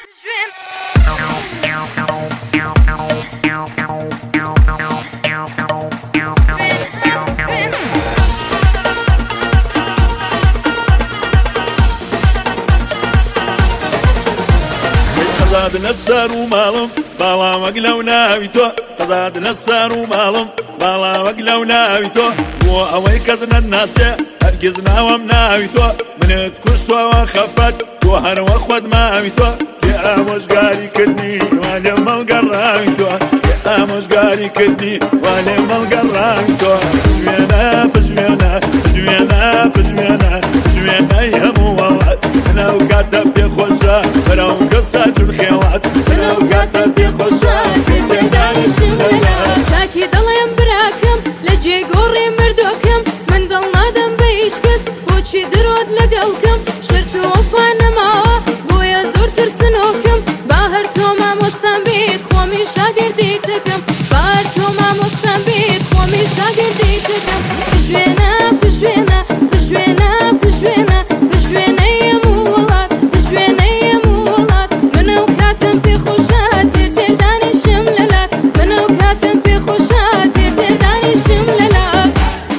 قزادنا السار ومالم بالا وقلو ناويتو قزادنا السار ومالم بالا وقلو ناويتو وأوي كزنا الناس هرقزنا ومناويتو من تكشتو وخفت وهر وخود ماويتو يا مشقاري كدني وانا ملقراويتو يا مشقاري كدني وانا ملقراويتو جوينا بجوينا جوينا بجوينا جوينا يا موالد انا وكاتب يا خوشا انا وقصة الخيوات انا وكاتب يا خوشا كنت داري شمنا شاكي ضلين براكم لجي قوري مردوكم من ضل نادم بيشكس وشي درود لقلكم شرتو وفانا معوا بويا زور ترسنوكم باهرتو ما مستنبيت خومي شاقر ديتكم باهرتو ما مستنبيت خومي شاقر ديتكم بجوينا بجوينا بجوينا بجوينا بجوينا يا موالات بجوينا يا موالات منو كاتم في خوشات يرتداني شمللات منو كاتم في خوشات يرتداني شمللات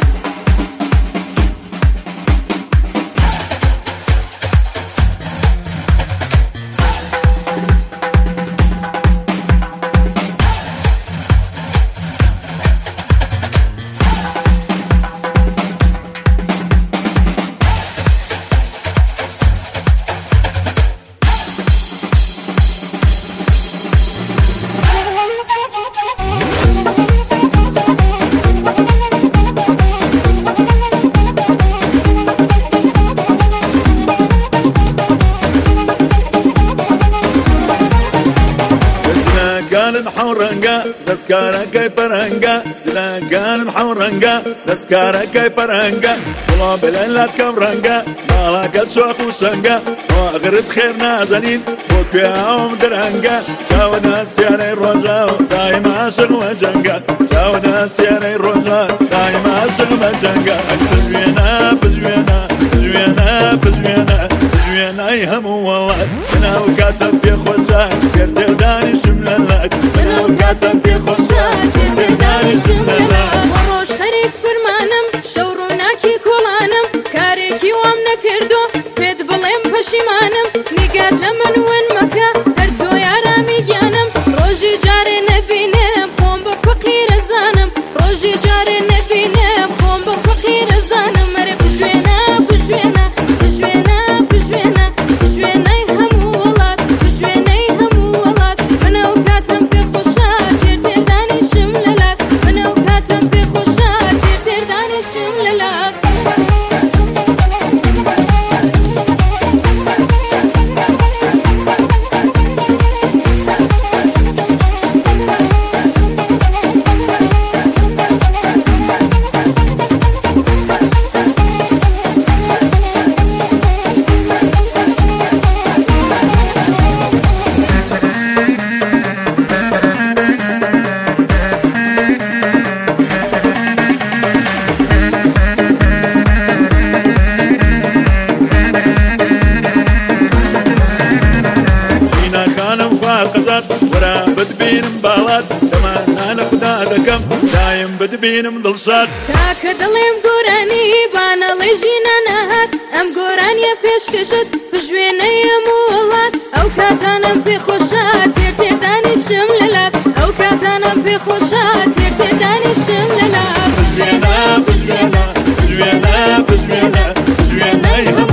محورنجا دسكارا كاي فرنجا لا كان محورنجا دسكارا كاي فرنجا والله بليلات كمرنجا مالك تشوخ وشنجا واغرد خير نازنين وكياهم درنجا جاو ناس يعني الرجاء دايما عاشق وجنجا جاو ناس يعني الرجاء دايما عاشق وجنجا بجوينا بجوينا بجوينا بجوينا بجوينا يهم والله انا وكاتب يا خوسان يرتداني شمللات انا وكاتب يا خوسان يرتداني شمللات وروش خريد فرمانم شوروناكي كولانم كاريكي وامنا كردو بيد بلين بشيمانم نقاد لمن وين مكا هرتو يا رامي جانم روجي جاري نبينم خوم بفقير زانم روجي جاري نبينم خوم بفقير زانم مري بجوينا بجوينا بجوينا بجوينا بجوينا يهم ولاد بجوينا يهم ولاد انا وكاتم في خوشات يرتداني شمللات انا وكاتم في خوشات يرتداني شمللات ورا بدبين مبالات كمان انا خدادكم دايم بدبين مضلصات تاك دليم قراني بانا ليجينا نهات ام قرانيا فيش كشت بجوينا يا موالات او كاتانا بخوشات يرتداني شمللات او كاتانا بخوشات يرتداني شمللات بجوينا بجوينا بجوينا بجوينا بجوينا